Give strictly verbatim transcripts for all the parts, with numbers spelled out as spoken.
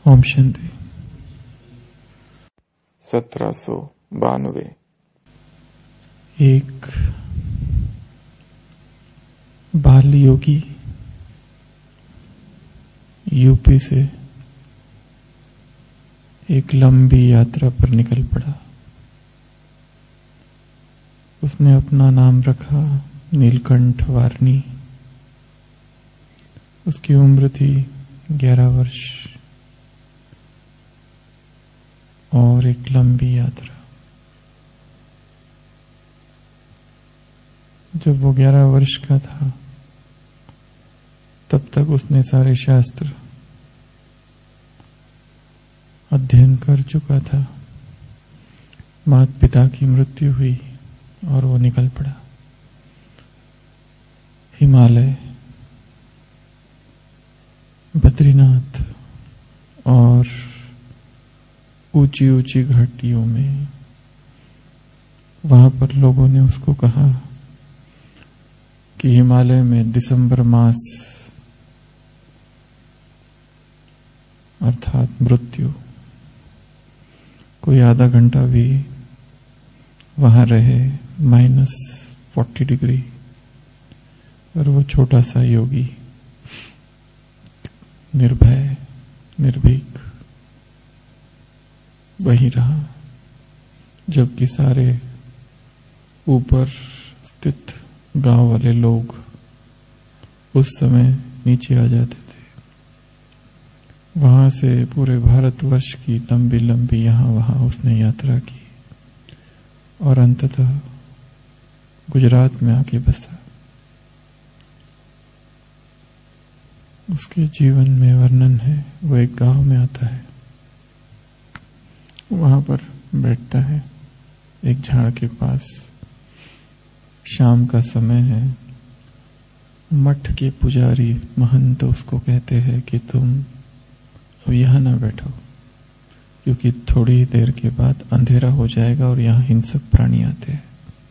ओम शांति। सत्रह सौ बानवे। एक बाल योगी यूपी से एक लंबी यात्रा पर निकल पड़ा। उसने अपना नाम रखा नीलकंठ वार्नी। उसकी उम्र थी ग्यारह वर्ष और एक लंबी यात्रा। जब वो ग्यारह वर्ष का था तब तक उसने सारे शास्त्र अध्ययन कर चुका था। माता पिता की मृत्यु हुई और वो निकल पड़ा हिमालय, बद्रीनाथ और ऊंची ऊंची घाटियों में। वहां पर लोगों ने उसको कहा कि हिमालय में दिसंबर मास अर्थात मृत्यु, कोई आधा घंटा भी वहां रहे माइनस फोर्टी डिग्री और वो छोटा सा योगी निर्भय निर्भीक वहीं रहा, जबकि सारे ऊपर स्थित गांव वाले लोग उस समय नीचे आ जाते थे। वहां से पूरे भारतवर्ष की लंबी लंबी यहां वहां उसने यात्रा की और अंततः गुजरात में आके बसा। उसके जीवन में वर्णन है, वो एक गांव में आता है, वहां पर बैठता है एक झाड़ के पास। शाम का समय है। मठ के पुजारी महंत उसको कहते हैं कि तुम अब यहां ना बैठो, क्योंकि थोड़ी देर के बाद अंधेरा हो जाएगा और यहां हिंसक प्राणी आते हैं।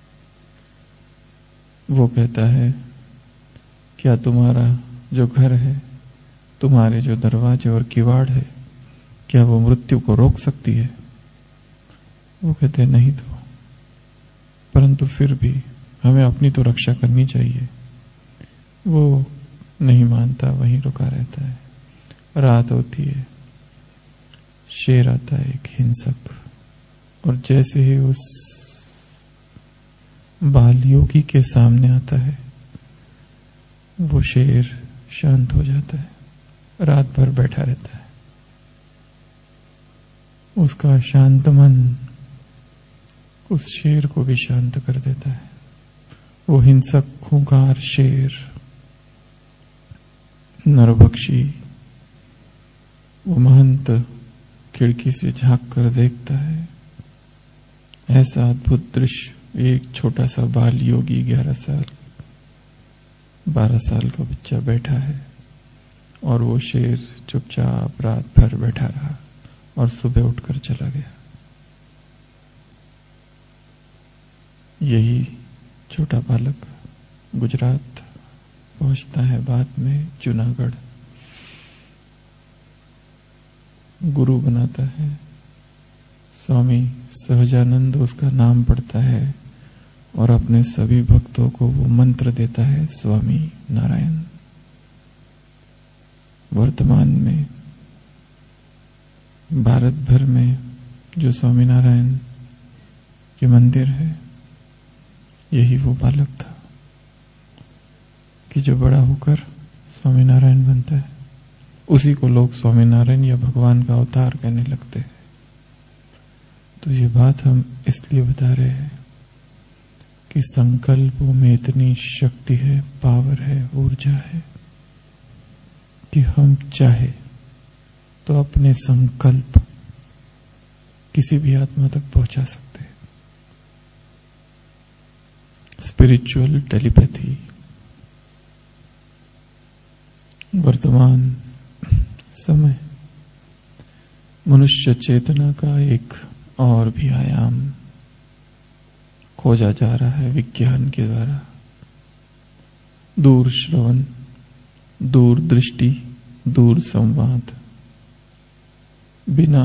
वो कहता है, क्या तुम्हारा जो घर है, तुम्हारे जो दरवाजे और किवाड़ है, क्या वो मृत्यु को रोक सकती है? वो कहते हैं नहीं तो, परंतु फिर भी हमें अपनी तो रक्षा करनी चाहिए। वो नहीं मानता, वहीं रुका रहता है। रात होती है, शेर आता है एक हिंसक, और जैसे ही उस बाल योगी के सामने आता है वो शेर शांत हो जाता है, रात भर बैठा रहता है। उसका शांत मन उस शेर को भी शांत कर देता है। वो हिंसक खूंखार शेर नरभक्षी, वो महंत खिड़की से झांक कर देखता है। ऐसा अद्भुत दृश्य, एक छोटा सा बाल योगी ग्यारह साल बारह साल का बच्चा बैठा है और वो शेर चुपचाप रात भर बैठा रहा और सुबह उठकर चला गया। यही छोटा बालक गुजरात पहुंचता है, बाद में जूनागढ़ गुरु बनाता है। स्वामी सहजानंद उसका नाम पड़ता है और अपने सभी भक्तों को वो मंत्र देता है, स्वामी नारायण। वर्तमान में भारत भर में जो स्वामी नारायण के मंदिर है, यही वो बालक था कि जो बड़ा होकर स्वामी नारायण बनता है। उसी को लोग स्वामी नारायण या भगवान का अवतार कहने लगते हैं। तो ये बात हम इसलिए बता रहे हैं कि संकल्पों में इतनी शक्ति है, पावर है, ऊर्जा है कि हम चाहे तो अपने संकल्प किसी भी आत्मा तक पहुंचा सकते हैं। स्पिरिचुअल टेलीपैथी वर्तमान समय मनुष्य चेतना का एक और भी आयाम खोजा जा रहा है विज्ञान के द्वारा। दूर श्रवण, दूर दृष्टि, दूर संवाद, बिना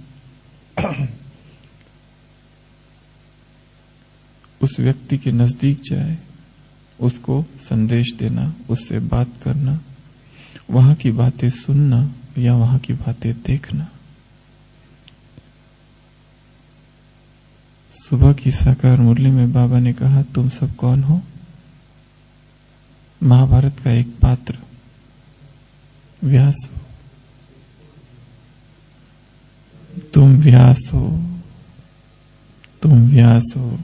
उस व्यक्ति के नजदीक जाए, उसको संदेश देना, उससे बात करना, वहां की बातें सुनना या वहां की बातें देखना। सुबह की साकार मुरली में बाबा ने कहा, तुम सब कौन हो? महाभारत का एक पात्र व्यास हो। तुम व्यास हो, तुम व्यास हो।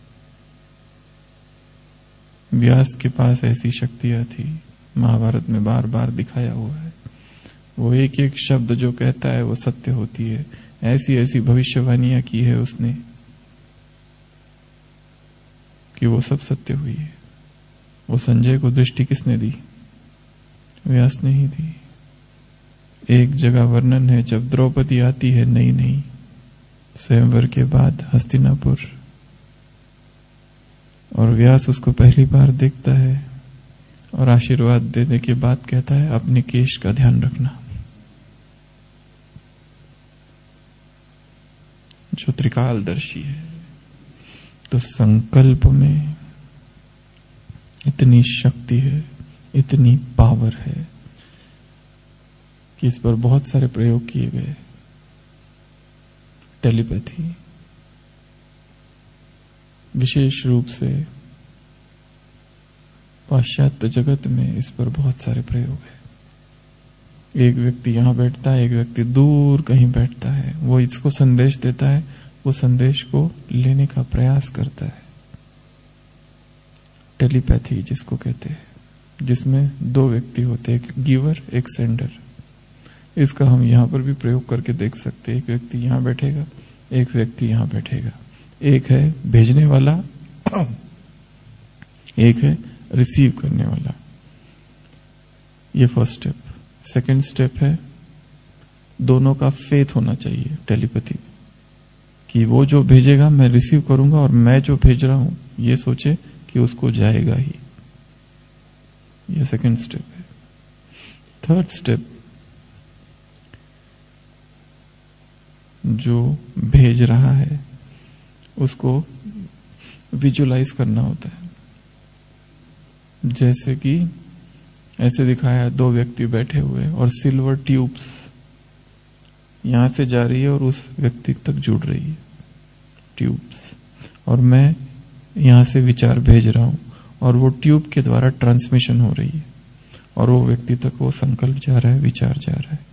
व्यास के पास ऐसी शक्तियां थी, महाभारत में बार बार दिखाया हुआ है। वो एक एक शब्द जो कहता है वो सत्य होती है। ऐसी ऐसी भविष्यवाणियां की है उसने कि वो सब सत्य हुई है। वो संजय को दृष्टि किसने दी? व्यास ने ही दी। एक जगह वर्णन है, जब द्रौपदी आती है नई नई स्वयंवर के बाद हस्तिनापुर, और व्यास उसको पहली बार देखता है और आशीर्वाद देने के बाद कहता है, अपने केश का ध्यान रखना। जो त्रिकालदर्शी है। तो संकल्प में इतनी शक्ति है, इतनी पावर है कि इस पर बहुत सारे प्रयोग किए गए। टेलीपैथी विशेष रूप से पाश्चात्य जगत में इस पर बहुत सारे प्रयोग है। एक व्यक्ति यहां बैठता है, एक व्यक्ति दूर कहीं बैठता है, वो इसको संदेश देता है, वो संदेश को लेने का प्रयास करता है। टेलीपैथी जिसको कहते हैं, जिसमें दो व्यक्ति होते हैं, एक गिवर एक सेंडर। इसका हम यहां पर भी प्रयोग करके देख सकते हैं। एक व्यक्ति यहां बैठेगा, एक व्यक्ति यहां बैठेगा। एक है भेजने वाला, एक है रिसीव करने वाला। ये फर्स्ट स्टेप। सेकंड स्टेप है, दोनों का फेथ होना चाहिए टेलीपैथी कि वो जो भेजेगा मैं रिसीव करूंगा, और मैं जो भेज रहा हूं ये सोचे कि उसको जाएगा ही। ये सेकंड स्टेप है। थर्ड स्टेप, जो भेज रहा है उसको विजुलाइज करना होता है। जैसे कि ऐसे दिखाया, दो व्यक्ति बैठे हुए और सिल्वर ट्यूब्स यहां से जा रही है और उस व्यक्ति तक जुड़ रही है ट्यूब्स, और मैं यहां से विचार भेज रहा हूं और वो ट्यूब के द्वारा ट्रांसमिशन हो रही है और वो व्यक्ति तक वो संकल्प जा रहा है, विचार जा रहा है।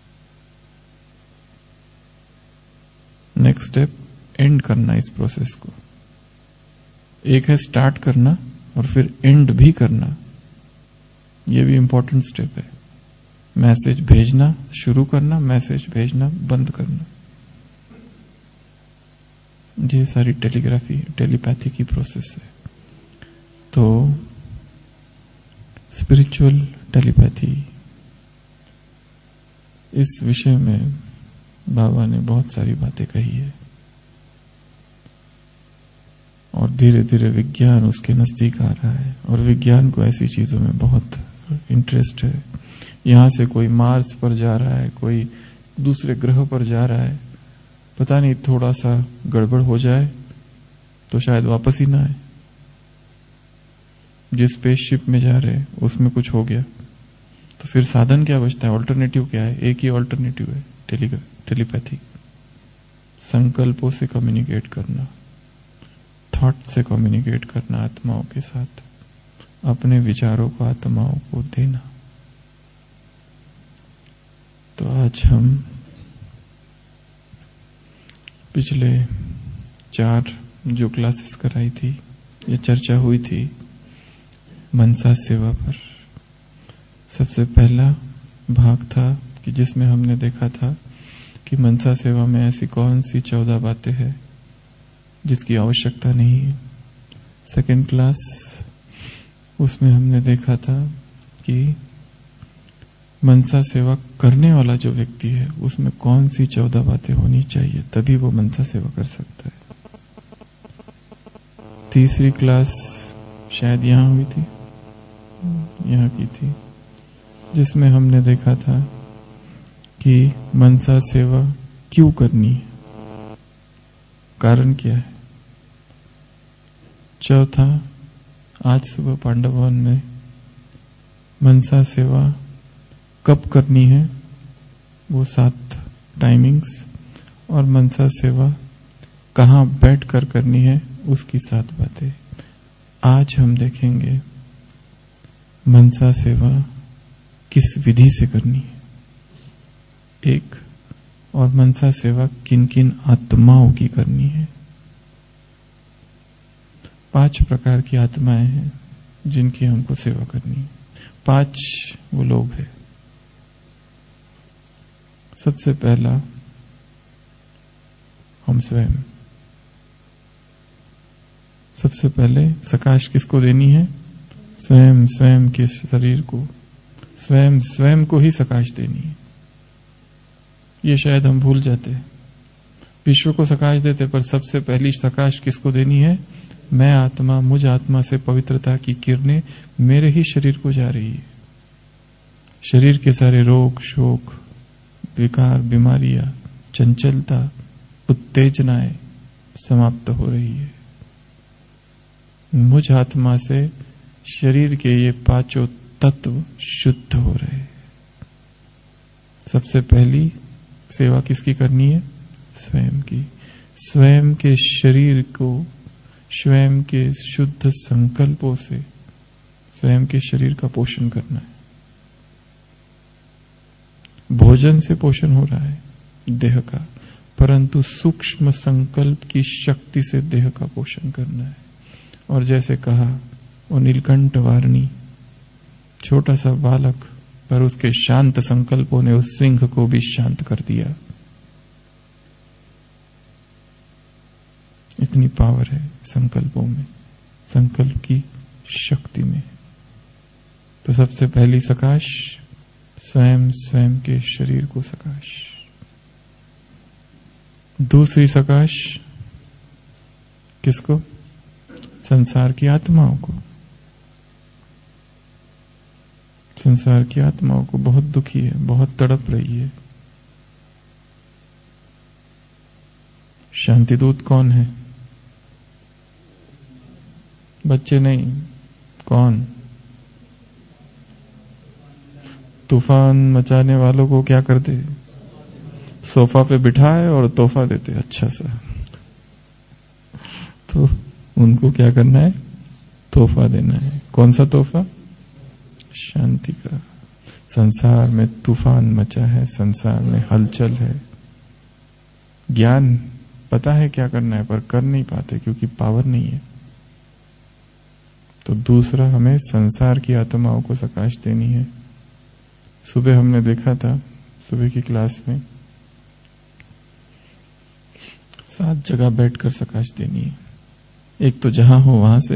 नेक्स्ट स्टेप, एंड करना इस प्रोसेस को। एक है स्टार्ट करना और फिर एंड भी करना। ये भी इंपॉर्टेंट स्टेप है। मैसेज भेजना शुरू करना, मैसेज भेजना बंद करना। ये सारी टेलीग्राफी, टेलीपैथी की प्रोसेस है। तो स्पिरिचुअल टेलीपैथी, इस विषय में बाबा ने बहुत सारी बातें कही है और धीरे धीरे विज्ञान उसके नजदीक आ रहा है और विज्ञान को ऐसी चीजों में बहुत इंटरेस्ट है। यहां से कोई मार्स पर जा रहा है, कोई दूसरे ग्रह पर जा रहा है, पता नहीं थोड़ा सा गड़बड़ हो जाए तो शायद वापस ही ना आए। जिस स्पेसशिप में जा रहे हैं उसमें कुछ हो गया तो फिर साधन क्या बचता है? ऑल्टरनेटिव क्या है? एक ही ऑल्टरनेटिव है, टेलीपैथी। संकल्पों से कम्युनिकेट करना, थॉट से कम्युनिकेट करना आत्माओं के साथ, अपने विचारों को आत्माओं को देना। तो आज हम पिछले चार जो क्लासेस कराई थी, ये चर्चा हुई थी मनसा सेवा पर। सबसे पहला भाग था कि जिसमें हमने देखा था कि मनसा सेवा में ऐसी कौन सी चौदह बातें हैं जिसकी आवश्यकता नहीं है। सेकंड क्लास, उसमें हमने देखा था कि मनसा सेवा करने वाला जो व्यक्ति है उसमें कौन सी चौदह बातें होनी चाहिए, तभी वो मनसा सेवा कर सकता है। तीसरी क्लास शायद यहां हुई थी, यहां की थी, जिसमें हमने देखा था कि मनसा सेवा क्यों करनी है, कारण क्या है। चौथा, आज सुबह पांडव भवन में मनसा सेवा कब करनी है, वो सात टाइमिंग्स, और मनसा सेवा कहां बैठकर करनी है उसकी सात बातें। आज हम देखेंगे मनसा सेवा किस विधि से करनी है, एक, और मनसा सेवा किन किन आत्माओं की करनी है। पांच प्रकार की आत्माएं हैं जिनकी हमको सेवा करनी है। पांच वो लोग हैं। सबसे पहला हम स्वयं। सबसे पहले सकाश किसको देनी है, स्वयं स्वयं के शरीर को, स्वयं स्वयं को ही सकाश देनी है। ये शायद हम भूल जाते हैं। विश्व को सकाश देते, पर सबसे पहली सकाश किसको देनी है, मैं आत्मा, मुझ आत्मा से पवित्रता की किरणें मेरे ही शरीर को जा रही है। शरीर के सारे रोग, शोक, विकार, बीमारियां, चंचलता, उत्तेजनाएं समाप्त हो रही है। मुझ आत्मा से शरीर के ये पांचों तत्व शुद्ध हो रहे हैं। सबसे पहली सेवा किसकी करनी है, स्वयं की। स्वयं के शरीर को स्वयं के शुद्ध संकल्पों से स्वयं के शरीर का पोषण करना है। भोजन से पोषण हो रहा है देह का, परंतु सूक्ष्म संकल्प की शक्ति से देह का पोषण करना है। और जैसे कहा वो नीलकंठ वारणी, छोटा सा बालक, पर उसके शांत संकल्पों ने उस सिंह को भी शांत कर दिया। इतनी पावर है संकल्पों में, संकल्प की शक्ति में। तो सबसे पहली सकाश स्वयं स्वयं के शरीर को सकाश। दूसरी सकाश किसको, संसार की आत्माओं को। संसार की आत्माओं को बहुत दुखी है, बहुत तड़प रही है। शांतिदूत कौन है, बच्चे नहीं, कौन, तूफान मचाने वालों को क्या करते, सोफा पे बिठाए और तोहफा देते अच्छा सा। तो उनको क्या करना है, तोहफा देना है। कौन सा तोहफा, शांति का। संसार में तूफान मचा है, संसार में हलचल है। ज्ञान पता है क्या करना है, पर कर नहीं पाते क्योंकि पावर नहीं है। तो दूसरा, हमें संसार की आत्माओं को सकाश देनी है। सुबह हमने देखा था, सुबह की क्लास में सात जगह बैठकर सकाश देनी है। एक तो जहां हो वहां से,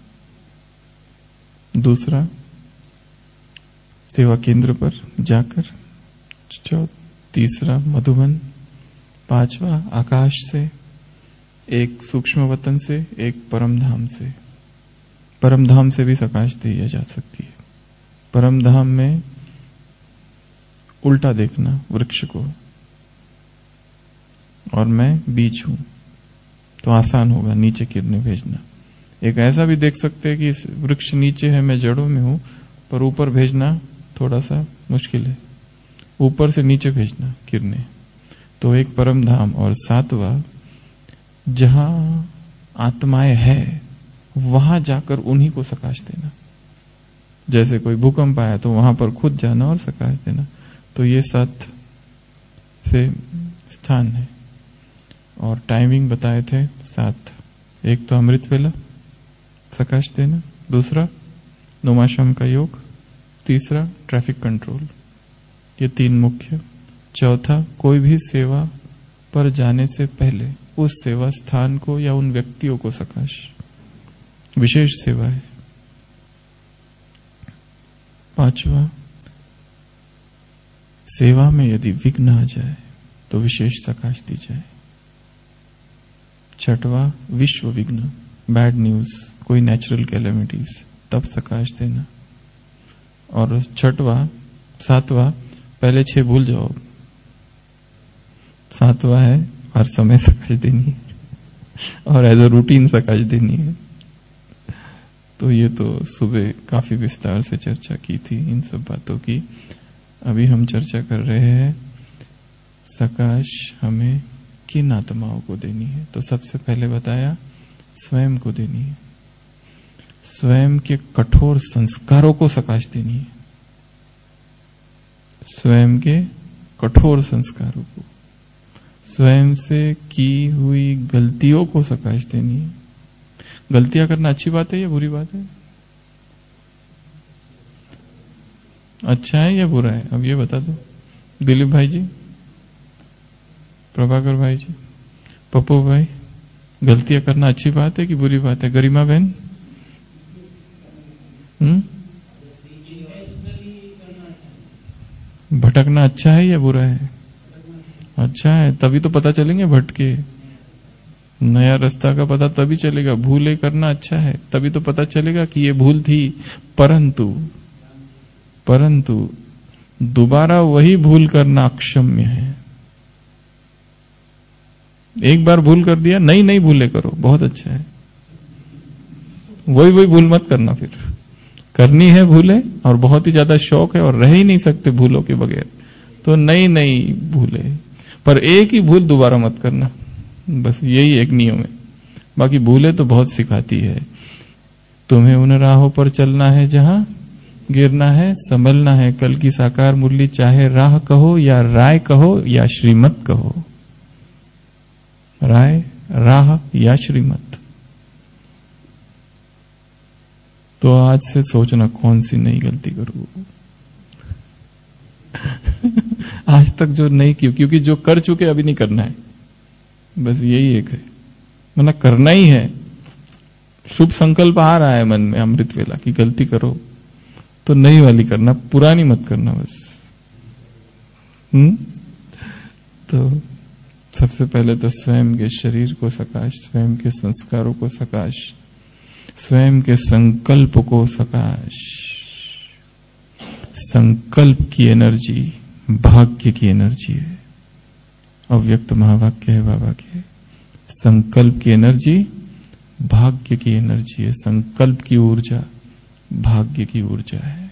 दूसरा सेवा केंद्र पर जाकर, चौ तीसरा मधुबन, पांचवा आकाश से, एक सूक्ष्म वतन से, एक परम धाम से। परम धाम से भी सकाश दी जा सकती है। परम धाम में उल्टा देखना वृक्ष को, और मैं बीज हूं, तो आसान होगा नीचे किरणें भेजना। एक ऐसा भी देख सकते हैं कि इस वृक्ष नीचे है, मैं जड़ों में हूं, पर ऊपर भेजना थोड़ा सा मुश्किल है, ऊपर से नीचे भेजना किरणें। तो एक परम धाम, और सातवां जहां आत्माएं है वहां जाकर उन्हीं को सकाश देना। जैसे कोई भूकंप आया तो वहां पर खुद जाना और सकाश देना। तो ये सात से स्थान है, और टाइमिंग बताए थे सात। एक तो अमृत वेला सकाश देना, दूसरा नोमाशम का योग, तीसरा ट्रैफिक कंट्रोल, ये तीन मुख्य। चौथा, कोई भी सेवा पर जाने से पहले उस सेवा स्थान को या उन व्यक्तियों को सकाश, विशेष सेवा है। पांचवा, सेवा में यदि विघ्न आ जाए तो विशेष सकाश दी जाए। छठवां, विश्व विघ्न, बैड न्यूज, कोई नेचुरल कैलेमिटीज, तब सकाश देना। और छठवां, सातवां, पहले छह भूल जाओ, सातवां है हर समय सकाश देनी है और एज अ रूटीन सकाश देनी है। तो ये तो सुबह काफी विस्तार से चर्चा की थी इन सब बातों की। अभी हम चर्चा कर रहे हैं सकाश हमें किन आत्माओं को देनी है। तो सबसे पहले बताया स्वयं को देनी है, स्वयं के कठोर संस्कारों को सकाश देनी है, स्वयं के कठोर संस्कारों को, स्वयं से की हुई गलतियों को सकाश देनी है। गलतियां करना अच्छी बात है या बुरी बात है? अच्छा है या बुरा है? अब ये बता दो दिलीप भाई जी, प्रभाकर भाई जी, पप्पू भाई, गलतियां करना अच्छी बात है कि बुरी बात है? गरिमा बहन, हम्म भटकना अच्छा है या बुरा है? अच्छा है, तभी तो पता चलेंगे भटके। नया रास्ता का पता तभी चलेगा। भूले करना अच्छा है, तभी तो पता चलेगा कि ये भूल थी। परंतु परंतु दोबारा वही भूल करना अक्षम्य है। एक बार भूल कर दिया, नई नई भूले करो, बहुत अच्छा है। वही वही भूल मत करना। फिर करनी है भूले और बहुत ही ज्यादा शौक है और रह ही नहीं सकते भूलों के बगैर, तो नई नई भूले, पर एक ही भूल दोबारा मत करना। बस यही एक नियम है। बाकी भूले तो बहुत सिखाती है। तुम्हें उन राहों पर चलना है जहां गिरना है, संभलना है। कल की साकार मुरली चाहे राह कहो या राय कहो या श्रीमत कहो, राय, राह या श्रीमत। तो आज से सोचना कौन सी नई गलती करूं। आज तक जो नहीं की, क्योंकि जो कर चुके अभी नहीं करना है, बस यही एक है। मतलब करना ही है। शुभ संकल्प आ रहा है मन में अमृत वेला की गलती करो तो नई वाली करना, पुरानी मत करना बस। हम्म तो सबसे पहले तो स्वयं के शरीर को सकाश, स्वयं के संस्कारों को सकाश, स्वयं के संकल्प को सकाश। संकल्प की एनर्जी भाग्य की एनर्जी है। अव्यक्त महावाक्य है बाबा के। संकल्प की एनर्जी भाग्य की एनर्जी है। संकल्प की ऊर्जा भाग्य की ऊर्जा है।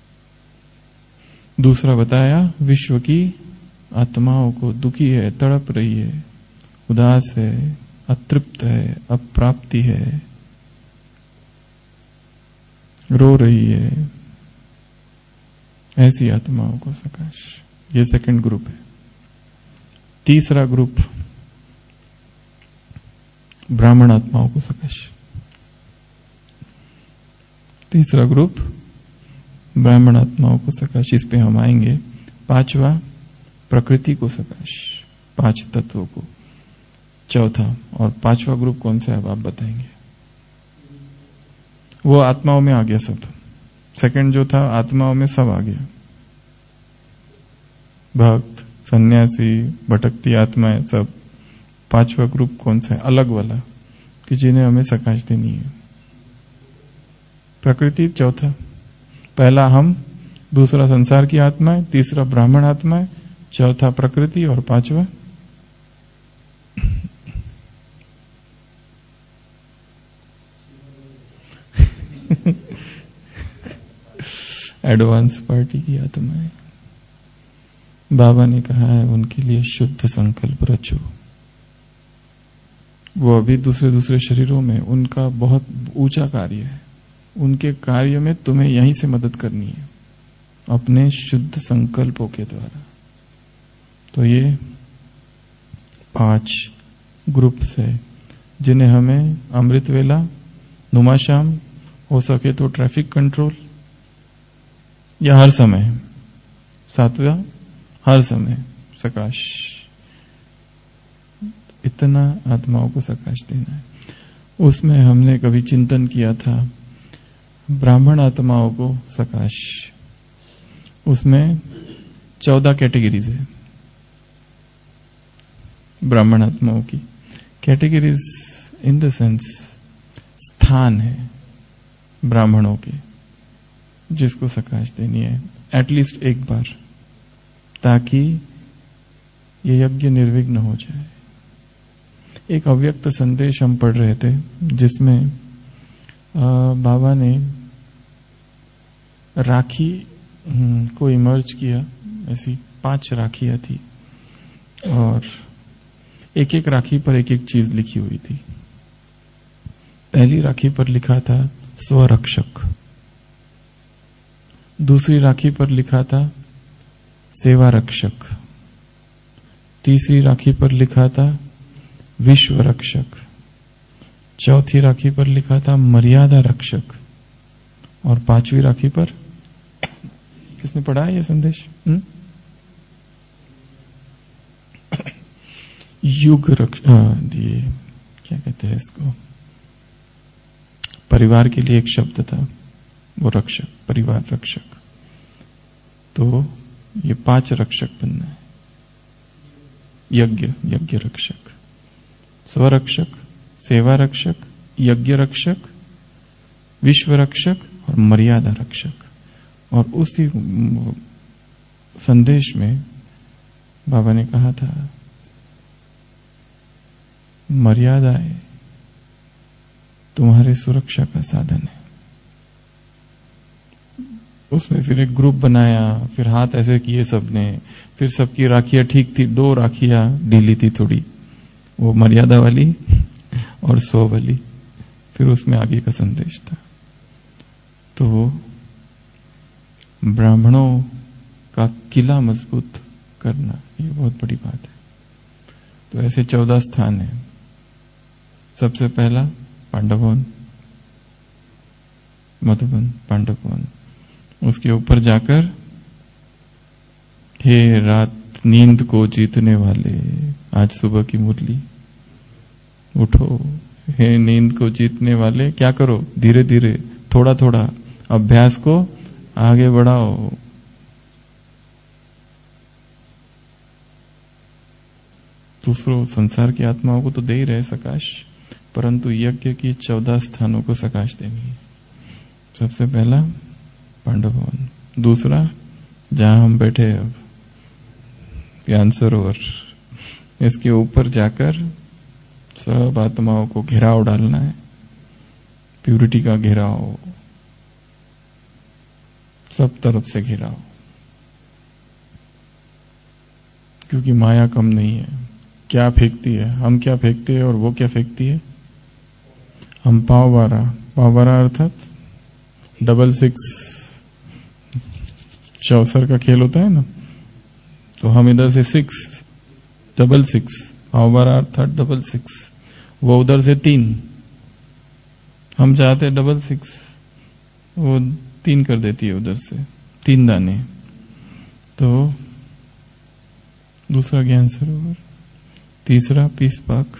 दूसरा बताया विश्व की आत्माओं को दुखी है, तड़प रही है, उदास है, अतृप्त है, अप्राप्ति है, रो रही है, ऐसी आत्माओं को सकाश। ये सेकंड ग्रुप है। तीसरा ग्रुप ब्राह्मण आत्माओं को सकाश। तीसरा ग्रुप ब्राह्मण आत्माओं को सकाश, इस पे हम आएंगे। पांचवा प्रकृति को सकाश, पांच तत्वों को। चौथा और पांचवा ग्रुप कौन सा है अब आप बताएंगे? वो आत्माओं में आ गया सब। सेकंड जो था आत्माओं में सब आ गया। भक्त, सन्यासी, भटकती आत्माएं सब। पांचवा ग्रुप कौन सा है? अलग वाला, कि जिन्हें हमें सकाश देनी है। प्रकृति चौथा, पहला हम, दूसरा संसार की आत्माएं, तीसरा ब्राह्मण आत्माएं, चौथा प्रकृति और पांचवा एडवांस पार्टी की आत्माएं। बाबा ने कहा है उनके लिए शुद्ध संकल्प रचो। वो अभी दूसरे दूसरे शरीरों में, उनका बहुत ऊंचा कार्य है। उनके कार्य में तुम्हें यहीं से मदद करनी है, अपने शुद्ध संकल्पों के द्वारा। तो ये पांच ग्रुप्स है जिन्हें हमें अमृत वेला, नुमाशाम, हो सके तो ट्रैफिक कंट्रोल, या हर समय, सातवां हर समय सकाश, इतना आत्माओं को सकाश देना है। उसमें हमने कभी चिंतन किया था ब्राह्मण आत्माओं को सकाश। उसमें चौदह कैटेगरीज है ब्राह्मण आत्माओं की। कैटेगरीज इन द सेंस स्थान है ब्राह्मणों के, जिसको सकाश देनी है एटलीस्ट एक बार, ताकि ये यज्ञ निर्विघ्न हो जाए। एक अव्यक्त संदेश हम पढ़ रहे थे जिसमें आ, बाबा ने राखी को इमर्ज किया। ऐसी पांच राखियां थी और एक एक राखी पर एक एक चीज लिखी हुई थी। पहली राखी पर लिखा था स्वरक्षक, दूसरी राखी पर लिखा था सेवा रक्षक, तीसरी राखी पर लिखा था विश्व रक्षक, चौथी राखी पर लिखा था मर्यादा रक्षक और पांचवी राखी पर किसने पढ़ा है ये संदेश? हुँ? युग रक्षक। ये क्या कहते हैं इसको? परिवार के लिए एक शब्द था वो रक्षक, परिवार रक्षक। तो ये पांच रक्षक बनना है। यज्ञ, यज्ञ रक्षक, स्वरक्षक, सेवा रक्षक, यज्ञ रक्षक, विश्व रक्षक और मर्यादा रक्षक। और उसी संदेश में बाबा ने कहा था मर्यादाएं तुम्हारे सुरक्षा का साधन है। उसमें फिर एक ग्रुप बनाया, फिर हाथ ऐसे किए सबने, फिर सबकी राखियां ठीक थी, दो राखियां ढीली थी थोड़ी, वो मर्यादा वाली और सौ वाली। फिर उसमें आगे का संदेश था। तो ब्राह्मणों का किला मजबूत करना ये बहुत बड़ी बात है। तो ऐसे चौदह स्थान है। सबसे पहला पांडववन, मधुबन, पांडववन। उसके ऊपर जाकर हे रात नींद को जीतने वाले, आज सुबह की मुरली, उठो हे नींद को जीतने वाले, क्या करो? धीरे धीरे थोड़ा थोड़ा अभ्यास को आगे बढ़ाओ। दूसरों संसार की आत्माओं को तो दे ही रहे सकाश, परंतु यज्ञ की चौदह स्थानों को सकाश देनी है। सबसे पहला पांडव भवन, दूसरा जहां हम बैठे अब ज्ञान सरोवर, इसके ऊपर जाकर सब आत्माओं को घेराव डालना है, प्यूरिटी का घेराव, सब तरफ से घेराव। क्योंकि माया कम नहीं है। क्या फेंकती है? हम क्या फेंकते हैं और वो क्या फेंकती है? हम पाव बारह, पाव बारह अर्थात डबल सिक्स, चौसर का खेल होता है ना, तो हम इधर से सिक्स, डबल सिक्स, पाव बारह अर्थात डबल सिक्स, वो उधर से तीन, हम चाहते डबल सिक्स, वो तीन कर देती है उधर से, तीन दाने। तो दूसरा ज्ञान सरोवर, तीसरा पीस पार्क,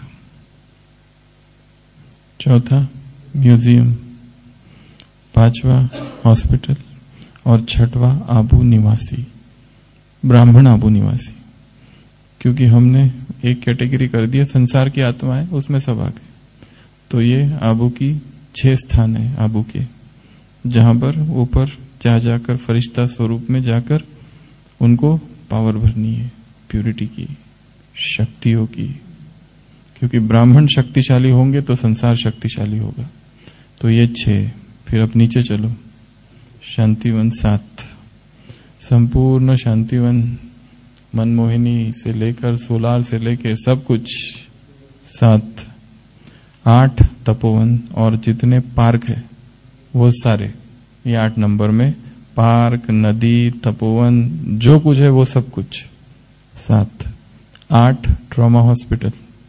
चौथा म्यूजियम, पांचवा हॉस्पिटल और छठवा आबू निवासी, ब्राह्मण आबू निवासी। क्योंकि हमने एक कैटेगरी कर दिया संसार की आत्माएं, उसमें सब आ गए। तो ये आबू की छह स्थान है आबू के, जहां पर ऊपर जा जाकर फरिश्ता स्वरूप में जाकर उनको पावर भरनी है, प्यूरिटी की, शक्तियों की। क्योंकि ब्राह्मण शक्तिशाली होंगे तो संसार शक्तिशाली होगा। तो ये छह। फिर अब नीचे चलो, शांतिवन सात, संपूर्ण शांतिवन, मनमोहिनी से लेकर सोलार से लेकर सब कुछ सात। आठ तपोवन और जितने पार्क है वो सारे, ये आठ नंबर में, पार्क, नदी, तपोवन, जो कुछ है वो सब कुछ सात। आठ ट्रॉमा हॉस्पिटल,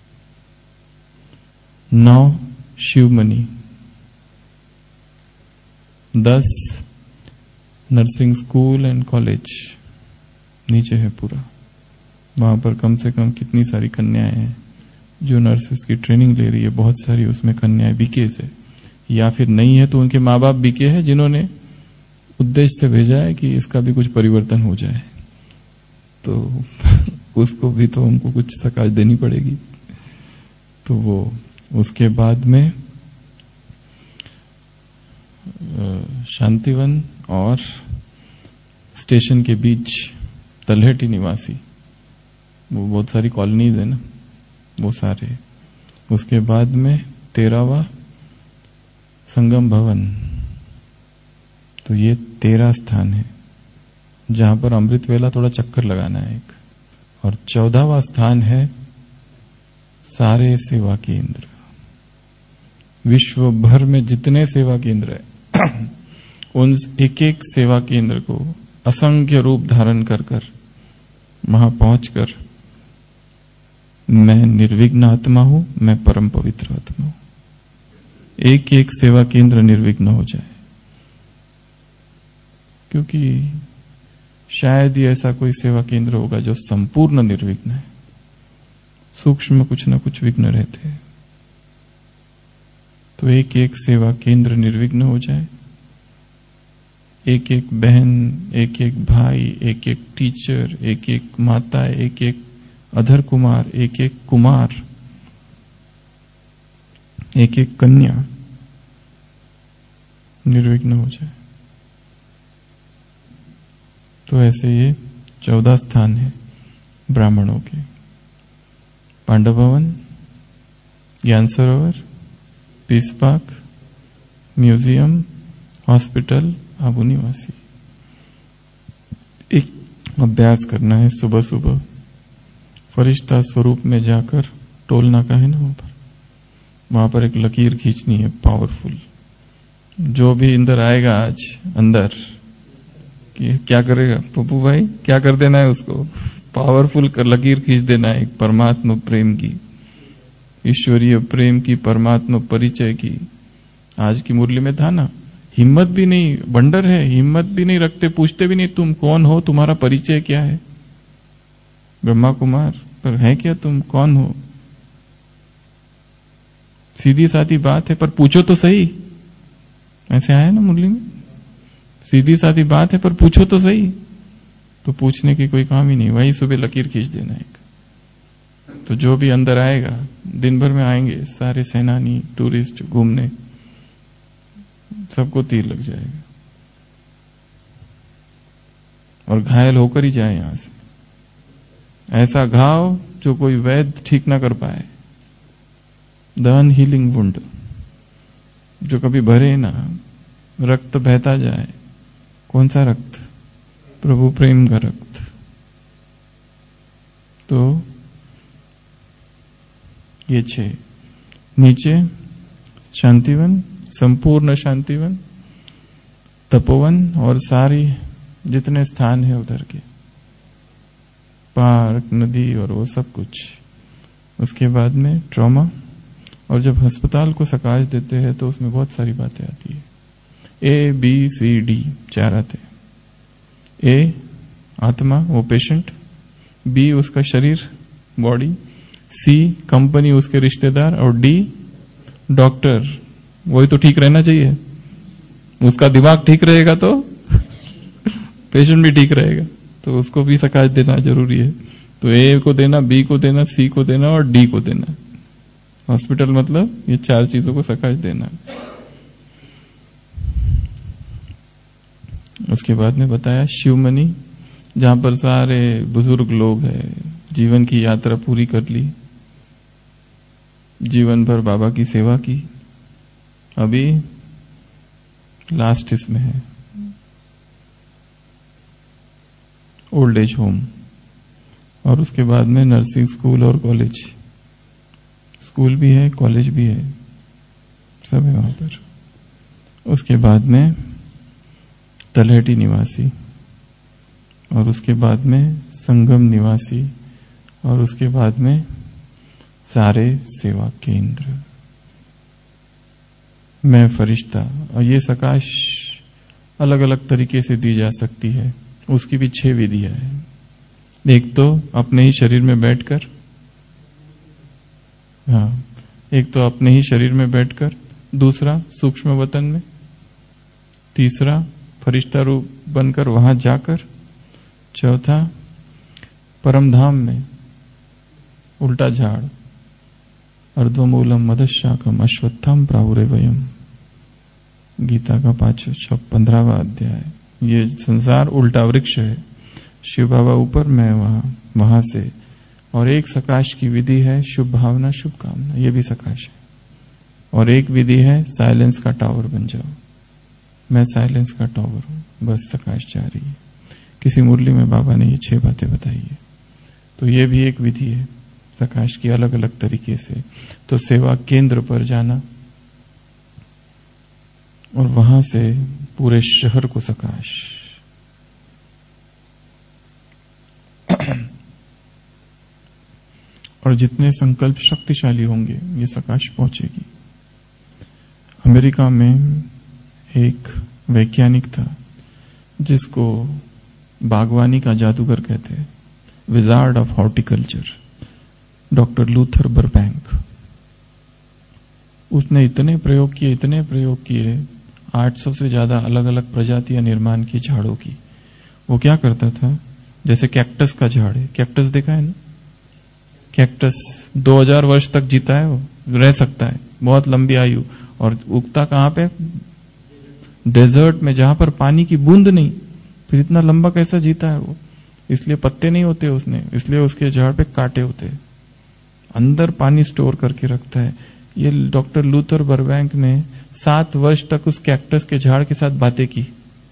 नौ शिवमनी, दस नर्सिंग स्कूल एंड कॉलेज, नीचे है पूरा। वहां पर कम से कम कितनी सारी कन्याएं हैं जो नर्सेस की ट्रेनिंग ले रही है, बहुत सारी उसमें कन्याएं बीकेज है, या फिर नहीं है तो उनके माँ बाप बीके हैं जिन्होंने उद्देश्य से भेजा है कि इसका भी कुछ परिवर्तन हो जाए। तो उसको भी तो हमको कुछ सकाश देनी पड़ेगी। तो वो उसके बाद में शांतिवन और स्टेशन के बीच तलहटी निवासी, वो बहुत सारी कॉलोनीज है ना, वो सारे। उसके बाद में तेरहवा संगम भवन, तो ये तेरह स्थान है जहां पर अमृत वेला थोड़ा चक्कर लगाना है एक। और चौदहवा स्थान है सारे सेवा केंद्र। विश्व भर में जितने सेवा केंद्र है उन एक एक सेवा केंद्र को असंख्य रूप धारण कर कर वहां पहुंचकर मैं निर्विघ्न आत्मा हूं, मैं परम पवित्र आत्मा हूं, एक एक सेवा केंद्र निर्विघ्न हो जाए। क्योंकि शायद ही ऐसा कोई सेवा केंद्र होगा जो संपूर्ण निर्विघ्न है, सूक्ष्म कुछ न कुछ विघ्न रहते हैं। तो एक एक सेवा केंद्र निर्विघ्न हो जाए, एक एक बहन, एक एक भाई, एक एक टीचर, एक एक माता, एक एक अधर कुमार, एक एक कुमार, एक एक कन्या निर्विघ्न हो जाए। तो ऐसे ये चौदह स्थान है ब्राह्मणों के। Pandav Bhawan, Gyan Sarovar, peace park, museum, hospital, Abu निवासी। एक अभ्यास करना है सुबह सुबह फरिश्ता स्वरूप में जाकर, टोलना का है ना वहां पर, वहां पर एक लकीर खींचनी है पावरफुल। जो भी अंदर आएगा आज अंदर, कि क्या करेगा पप्पू भाई, क्या कर देना है उसको, पावरफुल कर लकीर खींच देना है एक परमात्मा प्रेम की, ईश्वरीय प्रेम की, परमात्मा परिचय की। आज की मुरली में था ना, हिम्मत भी नहीं, वंडर है, हिम्मत भी नहीं रखते, पूछते भी नहीं तुम कौन हो, तुम्हारा परिचय क्या है। ब्रह्मा कुमार पर है क्या, तुम कौन हो। सीधी सादी बात है, पर पूछो तो सही। ऐसे आया ना मुरली में, सीधी सादी बात है पर पूछो तो सही। तो पूछने की कोई काम ही नहीं, वही सुबह लकीर खींच देना एक। तो जो भी अंदर आएगा, दिन भर में आएंगे सारे सेनानी, टूरिस्ट घूमने, सबको तीर लग जाएगा और घायल होकर ही जाए यहां से। ऐसा घाव जो कोई वैद्य ठीक ना कर पाए, द अनहीलिंग वुंड, जो कभी भरे ना, रक्त बहता जाए। कौन सा रक्त? प्रभु प्रेम का रक्त। तो ये छह। नीचे शांतिवन, संपूर्ण शांतिवन, तपोवन और सारी जितने स्थान है उधर के, पार्क, नदी और वो सब कुछ। उसके बाद में ट्रॉमा, और जब अस्पताल को सकाश देते हैं तो उसमें बहुत सारी बातें आती है। ए बी सी डी चार आते हैं। ए आत्मा, वो पेशेंट, बी उसका शरीर, बॉडी, सी कंपनी, उसके रिश्तेदार, और डी डॉक्टर। वही तो ठीक रहना चाहिए, उसका दिमाग ठीक रहेगा तो पेशेंट भी ठीक रहेगा, तो उसको भी सकाश देना जरूरी है। तो ए को देना, बी को देना, सी को देना और डी को देना। हॉस्पिटल मतलब ये चार चीजों को सकाश देना। उसके बाद में बताया शिवमणि, जहां पर सारे बुजुर्ग लोग हैं, जीवन की यात्रा पूरी कर ली, जीवन भर बाबा की सेवा की, अभी लास्ट इसमें है ओल्ड एज होम। और उसके बाद में नर्सिंग स्कूल और कॉलेज, स्कूल भी है, कॉलेज भी है, सब है वहां पर। उसके बाद में तलहटी निवासी, और उसके बाद में संगम निवासी, और उसके बाद में सारे सेवा केंद्र। मैं फरिश्ता। और ये सकाश अलग अलग तरीके से दी जा सकती है, उसकी भी छह विधियां हैं। एक तो अपने ही शरीर में बैठकर, हाँ, एक तो अपने ही शरीर में बैठकर, दूसरा सूक्ष्म वतन में, तीसरा फरिश्ता रूप बनकर वहां जाकर, चौथा परमधाम में उल्टा झाड़, अर्धमूलम मदशाखम अश्वत्थम प्राहुरे वयम, गीता का पांच पंद्रहवा अध्याय। ये संसार उल्टा वृक्ष है, शिव बाबा ऊपर, मैं वहां, वहां से और एक सकाश की विधि है शुभ भावना शुभ कामना, ये भी सकाश है। और एक विधि है साइलेंस का टावर बन जाओ, मैं साइलेंस का टावर हूं, बस सकाश जा रही है। किसी मुरली में बाबा ने ये छह बातें बताई है। तो ये भी एक विधि है सकाश की, अलग अलग तरीके से। तो सेवा केंद्र पर जाना और वहां से पूरे शहर को सकाश। और जितने संकल्प शक्तिशाली होंगे ये सकाश पहुंचेगी। अमेरिका में एक वैज्ञानिक था जिसको बागवानी का जादूगर कहते हैं, wizard of horticulture, doctor Luther Burbank. उसने इतने प्रयोग किए इतने प्रयोग किए आठ सौ से ज्यादा अलग अलग प्रजातियां निर्माण की झाड़ों की। वो क्या करता था, जैसे कैक्टस का झाड़ है, कैक्टस देखा है ना, कैक्टस दो हज़ार वर्ष तक जीता है, वो रह सकता है, बहुत लंबी आयु। और उगता कहां पे, डेजर्ट में, जहां पर पानी की बूंद नहीं, फिर इतना लंबा कैसा जीता है वो। इसलिए पत्ते नहीं होते उसने, इसलिए उसके झाड़ पे कांटे होते हैं, अंदर पानी स्टोर करके रखता है। ये डॉक्टर लूथर बरबैंक ने सात वर्ष तक उस कैक्टस के झाड़ के साथ बातें की।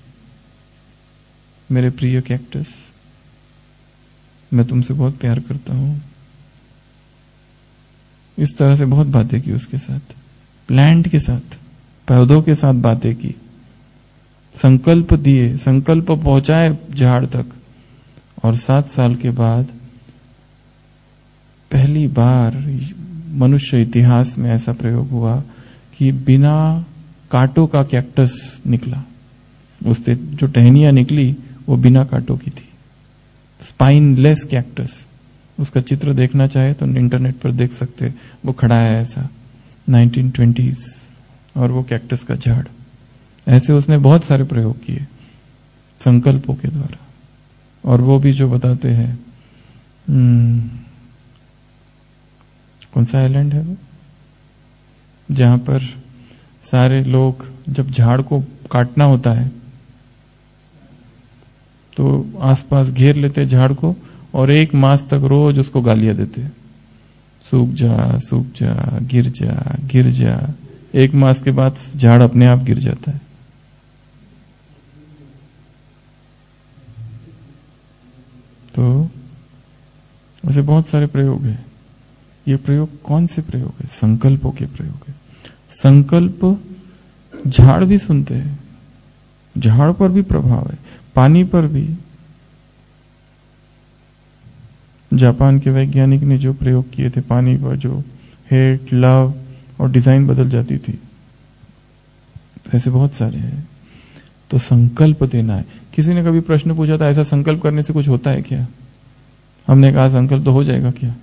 मेरे प्रिय कैक्टस, मैं तुमसे बहुत प्यार करता हूं। इस तरह से बहुत बातें की उसके साथ, प्लांट के साथ, पौधों के साथ बातें की, संकल्प दिए, संकल्प पहुंचाए झाड़ तक। और सात साल के बाद पहली बार मनुष्य इतिहास में ऐसा प्रयोग हुआ कि बिना कांटों का कैक्टस निकला। उससे जो टहनियां निकली वो बिना कांटों की थी, स्पाइनलेस कैक्टस। उसका चित्र देखना चाहे तो इंटरनेट पर देख सकते, वो खड़ा है ऐसा नाइनटीन ट्वेंटीज़, और वो कैक्टस का झाड़। ऐसे उसने बहुत सारे प्रयोग किए संकल्पों के द्वारा। और वो भी जो बताते हैं, कौन सा आइलैंड है वो, जहां पर सारे लोग जब झाड़ को काटना होता है तो आसपास घेर लेते झाड़ को और एक मास तक रोज उसको गालियां देते, सूख जा सूख जा, गिर जा गिर जा। एक मास के बाद झाड़ अपने आप गिर जाता है। तो ऐसे बहुत सारे प्रयोग हैं। ये प्रयोग कौन से प्रयोग है, संकल्पों के प्रयोग है। संकल्प झाड़ भी सुनते हैं, झाड़ पर भी प्रभाव है, पानी पर भी। जापान के वैज्ञानिक ने जो प्रयोग किए थे पानी पर, जो हेट, लव और डिजाइन बदल जाती थी, ऐसे बहुत सारे हैं। तो संकल्प देना है। किसी ने कभी प्रश्न पूछा था ऐसा संकल्प करने से कुछ होता है क्या? हमने कहा संकल्प तो हो जाएगा क्या,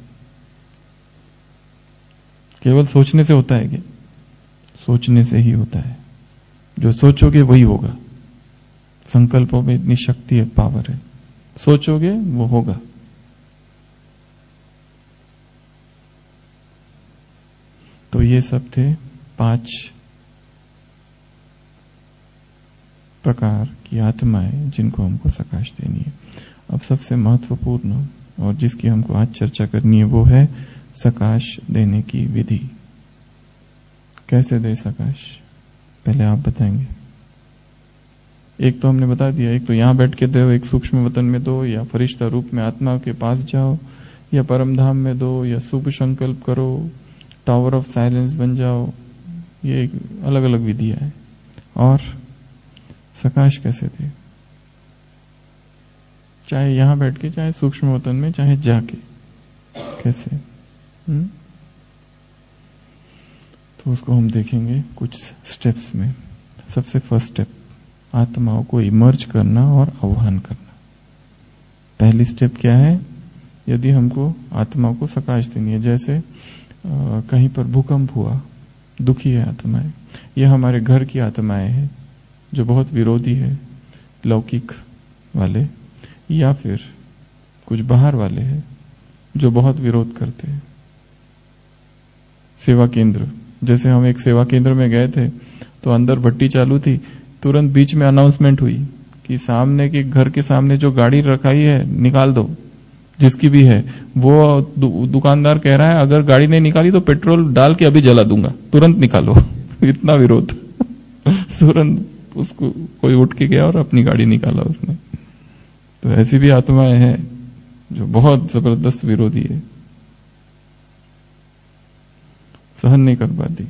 केवल सोचने से होता है क्या? सोचने से ही होता है, जो सोचोगे वही होगा। संकल्पों में इतनी शक्ति है, पावर है, सोचोगे वो होगा। तो ये सब थे पांच प्रकार की आत्माएं जिनको हमको सकाश देनी है। अब सबसे महत्वपूर्ण और जिसकी हमको आज चर्चा करनी है वो है सकाश देने की विधि। कैसे दे सकाश, पहले आप बताएंगे। एक तो हमने बता दिया, एक तो यहां बैठ के दो, एक सूक्ष्म वतन में दो, या फरिश्ता रूप में आत्मा के पास जाओ, या परम धाम में दो, या शुभ संकल्प करो, टावर ऑफ साइलेंस बन जाओ। ये अलग अलग विधियां हैं। और सकाश कैसे दे, चाहे यहां बैठ के, चाहे सूक्ष्म वतन में, चाहे जाके, कैसे? हुँ? तो उसको हम देखेंगे कुछ स्टेप्स में। सबसे फर्स्ट स्टेप, आत्माओं को इमर्ज करना और आह्वान करना। पहली स्टेप क्या है? यदि हमको आत्माओं को सकाश देनी है, जैसे आ, कहीं पर भूकंप हुआ, दुखी है आत्माएं, यह हमारे घर की आत्माएं हैं जो बहुत विरोधी है, लौकिक वाले, या फिर कुछ बाहर वाले हैं जो बहुत विरोध करते हैं। सेवा केंद्र, जैसे हम एक सेवा केंद्र में गए थे तो अंदर भट्टी चालू थी, तुरंत बीच में अनाउंसमेंट हुई कि सामने के घर के सामने जो गाड़ी रखाई है निकाल दो, जिसकी भी है, वो दु, दुकानदार कह रहा है अगर गाड़ी नहीं निकाली तो पेट्रोल डाल के अभी जला दूंगा, तुरंत निकालो। इतना विरोध। तुरंत उसको कोई उठ के गया और अपनी गाड़ी निकाला उसने। तो ऐसी भी आत्माएं हैं जो बहुत जबरदस्त विरोधी है, सहन नहीं कर पाती।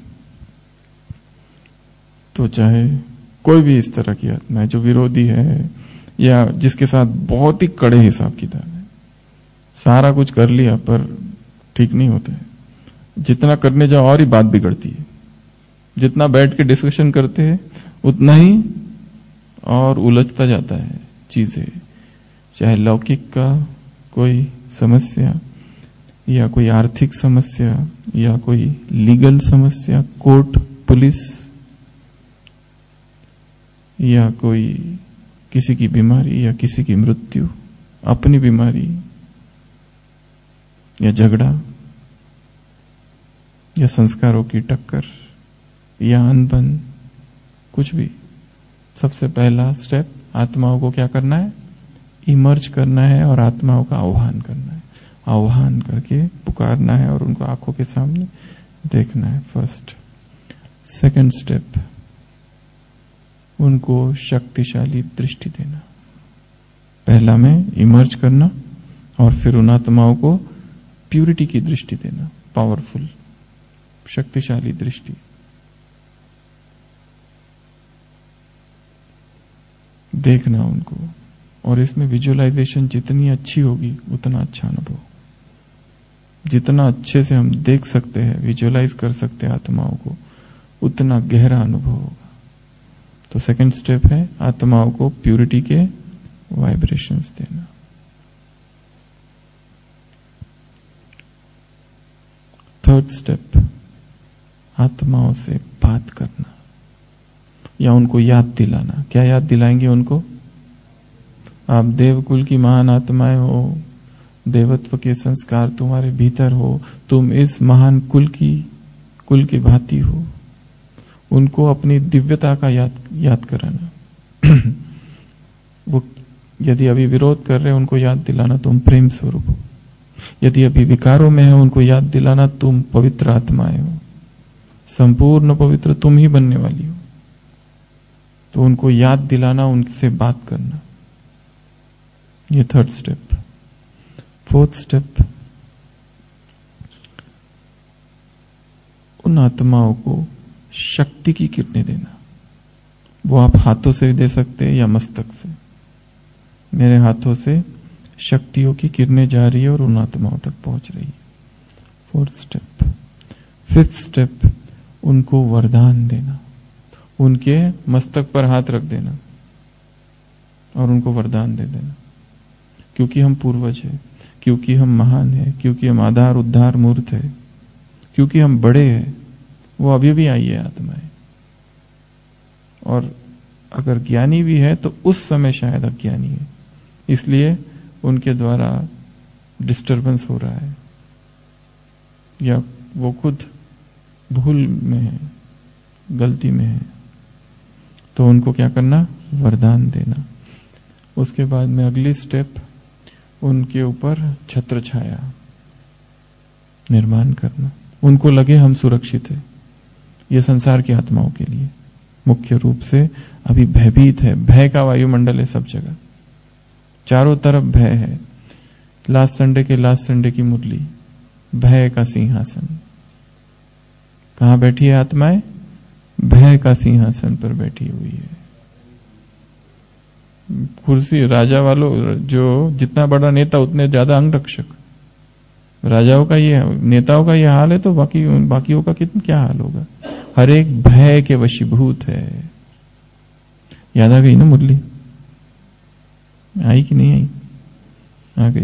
तो चाहे कोई भी इस तरह की आत्मा है जो विरोधी है या जिसके साथ बहुत ही कड़े हिसाब किताब है, सारा कुछ कर लिया पर ठीक नहीं होता है, जितना करने जाओ और ही बात बिगड़ती है, जितना बैठ के डिस्कशन करते हैं उतना ही और उलझता जाता है चीजें, चाहे लौकिक का कोई समस्या या कोई आर्थिक समस्या या कोई लीगल समस्या, कोर्ट पुलिस, या कोई किसी की बीमारी या किसी की मृत्यु, अपनी बीमारी या झगड़ा या संस्कारों की टक्कर या अनबन, कुछ भी। सबसे पहला स्टेप आत्माओं को क्या करना है? इमर्ज करना है और आत्माओं का आह्वान करना है, आह्वान करके पुकारना है और उनको आंखों के सामने देखना है। फर्स्ट। सेकंड स्टेप, उनको शक्तिशाली दृष्टि देना। पहला में इमर्ज करना और फिर उन आत्माओं को प्यूरिटी की दृष्टि देना, पावरफुल शक्तिशाली दृष्टि। देखना उनको, और इसमें विजुअलाइजेशन जितनी अच्छी होगी उतना अच्छा अनुभव। जितना अच्छे से हम देख सकते हैं, विजुअलाइज कर सकते हैं आत्माओं को, उतना गहरा अनुभव होगा। तो सेकंड स्टेप है आत्माओं को प्यूरिटी के वाइब्रेशंस देना। थर्ड स्टेप, आत्माओं से बात करना या उनको याद दिलाना। क्या याद दिलाएंगे उनको? आप देवकुल की महान आत्माएं हो, देवत्व के संस्कार तुम्हारे भीतर हो, तुम इस महान कुल की कुल की भांति हो। उनको अपनी दिव्यता का याद याद कराना। वो यदि अभी विरोध कर रहे हैं उनको याद दिलाना तुम प्रेम स्वरूप हो। यदि अभी विकारों में है उनको याद दिलाना तुम पवित्र आत्माएं हो, संपूर्ण पवित्र तुम ही बनने वाली हो। तो उनको याद दिलाना, उनसे बात करना, ये थर्ड स्टेप। फोर्थ स्टेप, उन आत्माओं को शक्ति की किरणें देना। वो आप हाथों से दे सकते हैं या मस्तक से। मेरे हाथों से शक्तियों की किरणें जा रही है और उन आत्माओं तक पहुंच रही है। Fourth step. फिफ्थ स्टेप, उनको वरदान देना। उनके मस्तक पर हाथ रख देना और उनको वरदान दे देना, क्योंकि हम पूर्वज हैं, क्योंकि हम महान हैं, क्योंकि हम आधार उद्धार मूर्त है, क्योंकि हम बड़े हैं। वो अभी भी आई है आत्माएं, और अगर ज्ञानी भी है तो उस समय शायद अज्ञानी है, इसलिए उनके द्वारा डिस्टरबेंस हो रहा है या वो खुद भूल में है, गलती में है। तो उनको क्या करना? वरदान देना। उसके बाद में अगली स्टेप, उनके ऊपर छत्र छाया निर्माण करना। उनको लगे हम सुरक्षित है। ये संसार की आत्माओं के लिए मुख्य रूप से अभी भयभीत है, भय का वायुमंडल है सब जगह, चारों तरफ भय है। लास्ट संडे के लास्ट संडे की मुरली, भय का सिंहासन। कहां बैठी है आत्माएं? भय का सिंहासन पर बैठी हुई है। कुर्सी राजा वालों, जो जितना बड़ा नेता उतने ज्यादा अंगरक्षक। राजाओं का ये, नेताओं का ये हाल है तो बाकी बाकियों का कितना क्या हाल होगा। हर एक भय के वशीभूत है। याद आ गई ना मुरली? आई कि नहीं आई? आ गई।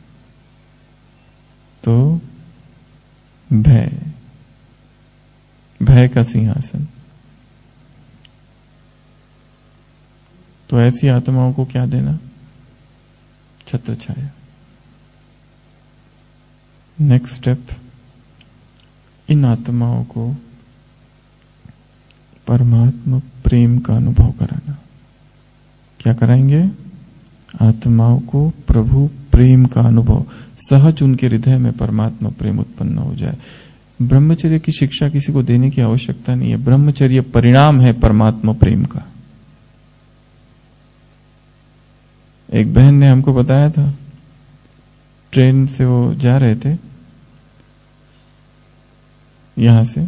तो भय, भय का सिंहासन। तो ऐसी आत्माओं को क्या देना? छत्र छाया। नेक्स्ट स्टेप, इन आत्माओं को परमात्मा प्रेम का अनुभव कराना। क्या कराएंगे? आत्माओं को प्रभु प्रेम का अनुभव, सहज उनके हृदय में परमात्मा प्रेम उत्पन्न हो जाए। ब्रह्मचर्य की शिक्षा किसी को देने की आवश्यकता नहीं है। ब्रह्मचर्य परिणाम है परमात्मा प्रेम का। एक बहन ने हमको बताया था, ट्रेन से वो जा रहे थे यहां से,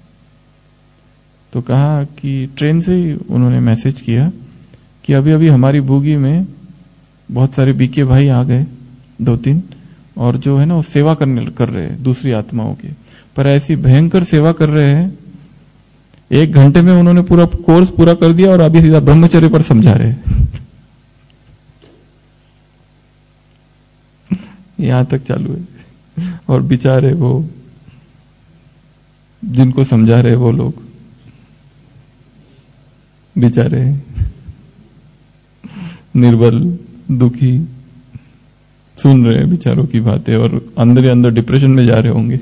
तो कहा कि ट्रेन से ही उन्होंने मैसेज किया कि अभी अभी हमारी बोगी में बहुत सारे बीके भाई आ गए, दो तीन, और जो है ना वो सेवा करने कर रहे हैं दूसरी आत्माओं की, पर ऐसी भयंकर सेवा कर रहे हैं, एक घंटे में उन्होंने पूरा कोर्स पूरा कर दिया और अभी सीधा ब्रह्मचर्य पर समझा रहे हैं। यहां तक चालू है। और बेचारे वो जिनको समझा रहे वो लोग बेचारे निर्बल, दुखी, सुन रहे हैं बेचारों की बातें और अंदर ही अंदर डिप्रेशन में जा रहे होंगे।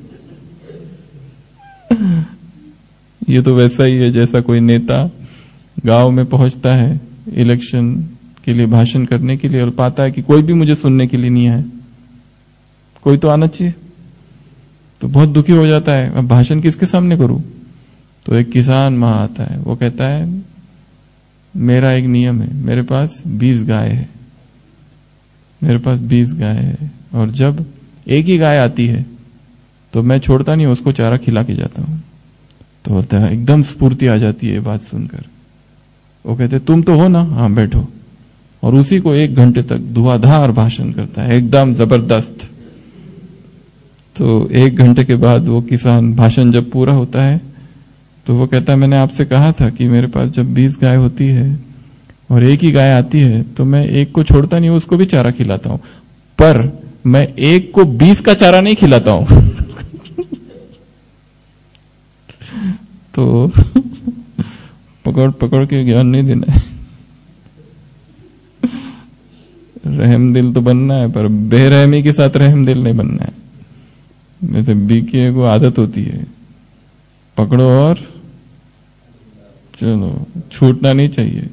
ये तो वैसा ही है जैसा कोई नेता गांव में पहुंचता है इलेक्शन के लिए भाषण करने के लिए और पाता है कि कोई भी मुझे सुनने के लिए नहीं है, कोई तो आना चाहिए, तो बहुत दुखी हो जाता है, अब भाषण किसके सामने करूं? तो एक किसान वहां आता है, वो कहता है मेरा एक नियम है, मेरे पास बीस गाय है, मेरे पास बीस गाय है, और जब एक ही गाय आती है तो मैं छोड़ता नहीं, उसको चारा खिला के जाता हूं। तो होता है एकदम स्फूर्ति आ जाती है बात सुनकर। वो कहते तुम तो हो ना, हाँ बैठो, और उसी को एक घंटे तक धुआंधार भाषण करता है एकदम जबरदस्त। तो एक घंटे के बाद वो किसान, भाषण जब पूरा होता है तो वो कहता है मैंने आपसे कहा था कि मेरे पास जब बीस गाय होती है और एक ही गाय आती है तो मैं एक को छोड़ता नहीं, उसको भी चारा खिलाता हूं, पर मैं एक को बीस का चारा नहीं खिलाता हूं। तो पकड़ पकड़ के ज्ञान नहीं देना है, रहम दिल तो बनना है, पर बेरहमी के साथ रहम दिल नहीं बनना है। जैसे बीके को आदत होती है, पकड़ो और चलो, छूटना नहीं चाहिए।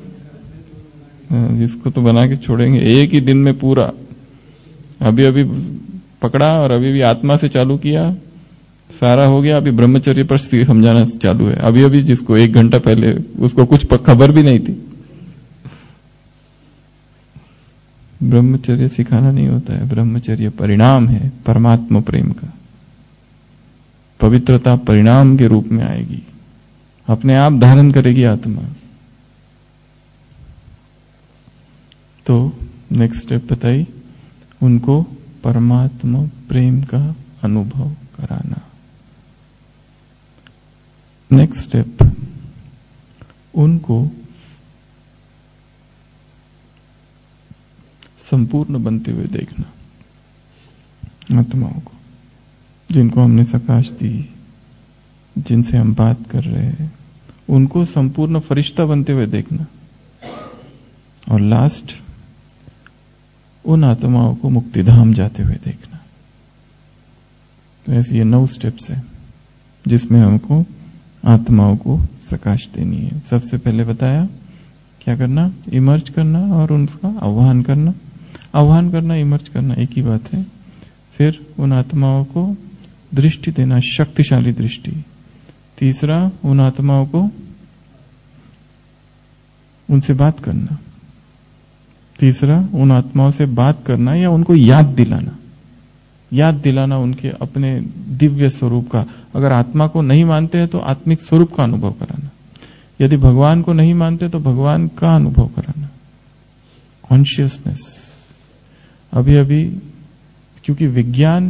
जिसको तो बना के छोड़ेंगे एक ही दिन में पूरा, अभी अभी पकड़ा और अभी भी आत्मा से चालू किया, सारा हो गया, अभी ब्रह्मचर्य पर समझाना चालू है। अभी अभी जिसको एक घंटा पहले उसको कुछ खबर भी नहीं थी। ब्रह्मचर्य सिखाना नहीं होता है, ब्रह्मचर्य परिणाम है परमात्मा प्रेम का। पवित्रता परिणाम के रूप में आएगी, अपने आप धारण करेगी आत्मा। तो नेक्स्ट स्टेप बताई, उनको परमात्मा प्रेम का अनुभव कराना। नेक्स्ट स्टेप, उनको संपूर्ण बनते हुए देखना। आत्माओं को जिनको हमने सकाश दी, जिनसे हम बात कर रहे हैं, उनको संपूर्ण फरिश्ता बनते हुए देखना। और लास्ट, उन आत्माओं को मुक्तिधाम जाते हुए देखना। तो ऐसे ये नौ स्टेप्स है जिसमें हमको आत्माओं को सकाश देनी है। सबसे पहले बताया क्या करना, इमर्ज करना और उनका आह्वान करना। आह्वान करना, इमर्ज करना एक ही बात है। फिर उन आत्माओं को दृष्टि देना, शक्तिशाली दृष्टि। तीसरा, उन आत्माओं को उनसे बात करना। तीसरा, उन आत्माओं से बात करना या उनको याद दिलाना, याद दिलाना उनके अपने दिव्य स्वरूप का। अगर आत्मा को नहीं मानते हैं तो आत्मिक स्वरूप का अनुभव कराना, यदि भगवान को नहीं मानते तो भगवान का अनुभव कराना। कॉन्शियसनेस, अभी अभी क्योंकि विज्ञान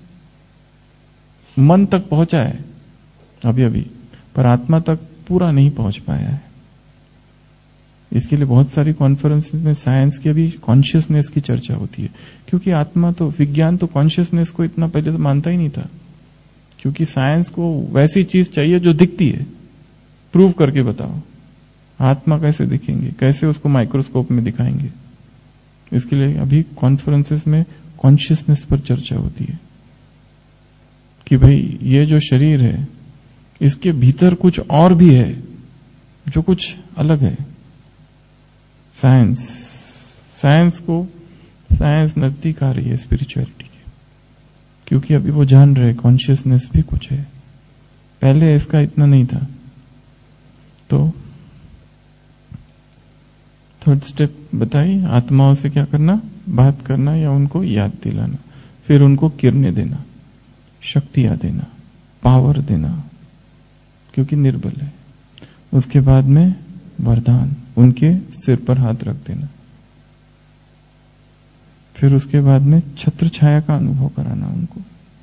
मन तक पहुंचा है अभी अभी, पर आत्मा तक पूरा नहीं पहुंच पाया है। इसके लिए बहुत सारी कॉन्फ्रेंस में साइंस की अभी कॉन्शियसनेस की चर्चा होती है, क्योंकि आत्मा तो, विज्ञान तो कॉन्शियसनेस को इतना पहले तो मानता ही नहीं था, क्योंकि साइंस को वैसी चीज चाहिए जो दिखती है। प्रूव करके बताओ आत्मा कैसे दिखेंगे, कैसे उसको माइक्रोस्कोप में दिखाएंगे। इसके लिए अभी कॉन्फ्रेंसेस में कॉन्शियसनेस पर चर्चा होती है कि भाई ये जो शरीर है इसके भीतर कुछ और भी है जो कुछ अलग है। साइंस साइंस को साइंस नजदीक आ रही है स्पिरिचुअलिटी के, क्योंकि अभी वो जान रहे कॉन्शियसनेस भी कुछ है, पहले इसका इतना नहीं था। तो थर्ड स्टेप बताइए, आत्माओं से क्या करना, बात करना या उनको याद दिलाना, फिर उनको किरणें देना, शक्तियां देना, पावर देना, क्योंकि निर्बल है। उसके बाद में वरदान, उनके सिर पर हाथ रख देना। फिर उसके बाद में छत्र छाया का अनुभव कराना उनको,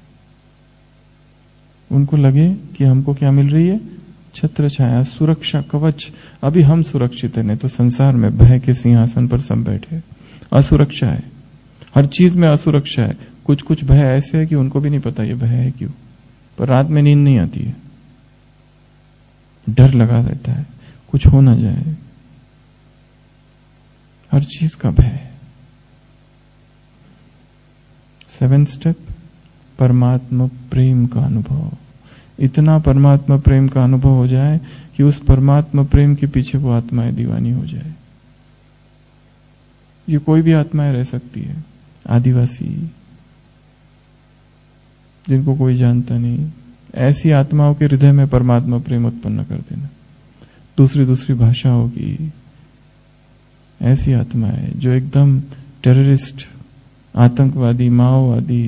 उनको लगे कि हमको क्या मिल रही है, छत्र छाया, सुरक्षा कवच। अभी हम सुरक्षित है, नहीं तो संसार में भय के सिंहासन पर सब बैठे, असुरक्षा है, हर चीज में असुरक्षा है। कुछ कुछ भय ऐसे है कि उनको भी नहीं पता ये भय है क्यों, पर रात में नींद नहीं आती है, डर लगा रहता है कुछ हो ना जाए, हर चीज का भय। सेवेंथ स्टेप, परमात्मा प्रेम का अनुभव। इतना परमात्मा प्रेम का अनुभव हो जाए कि उस परमात्मा प्रेम के पीछे वो आत्माएं दीवानी हो जाए। ये कोई भी आत्माएं रह सकती है, आदिवासी जिनको कोई जानता नहीं, ऐसी आत्माओं के हृदय में परमात्मा प्रेम उत्पन्न कर देना। दूसरी दूसरी भाषाओं की ऐसी आत्माएं जो एकदम टेररिस्ट, आतंकवादी, माओवादी,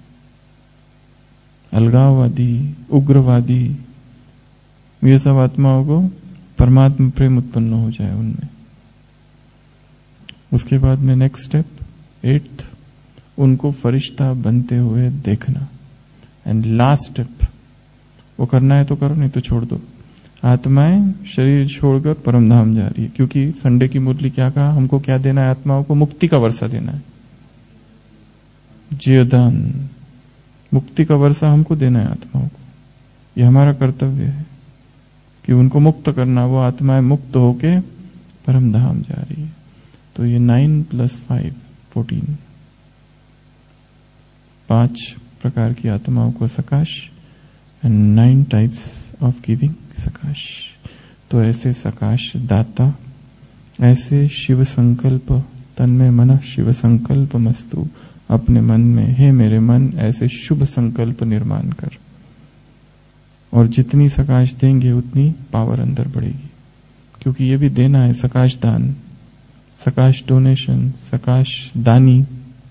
अलगाववादी, उग्रवादी, ये सब आत्माओं को परमात्मा प्रेम उत्पन्न हो जाए उनमें। उसके बाद में नेक्स्ट स्टेप एट्थ, उनको फरिश्ता बनते हुए देखना। एंड लास्ट स्टेप, वो करना है तो करो, नहीं तो छोड़ दो। आत्माएं शरीर छोड़कर परम धाम जा रही है, क्योंकि संडे की मुरली क्या कहा, हमको क्या देना है, आत्माओं को मुक्ति का वर्षा देना है, जीवदान, मुक्ति का वर्षा हमको देना है आत्माओं को। ये हमारा कर्तव्य है कि उनको मुक्त करना, वो आत्माएं मुक्त होके परम धाम जा रही है। तो ये नाइन प्लस फाइव फोर्टीन, पांच प्रकार की आत्माओं को सकाश, and nine types of giving सकाश। तो ऐसे सकाश दाता, ऐसे शिव संकल्प, तन्मे मन शिव संकल्प मस्तु, अपने मन में, हे मेरे मन, ऐसे शुभ संकल्प निर्माण कर। और जितनी सकाश देंगे उतनी पावर अंदर बढ़ेगी, क्योंकि ये भी देना है, सकाश दान, सकाश डोनेशन, सकाश दानी।